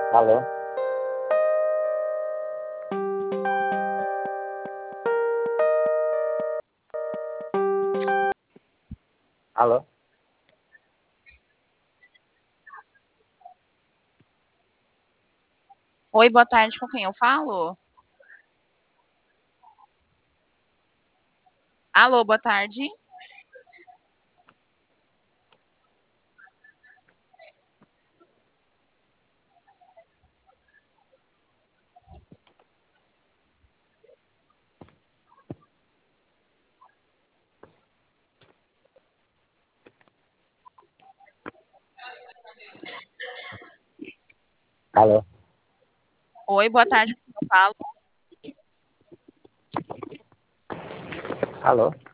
Alô? Alô? Oi, boa tarde, com quem eu falo? Alô, boa tarde. Alô? Oi, boa tarde, com quem eu falo? Alô?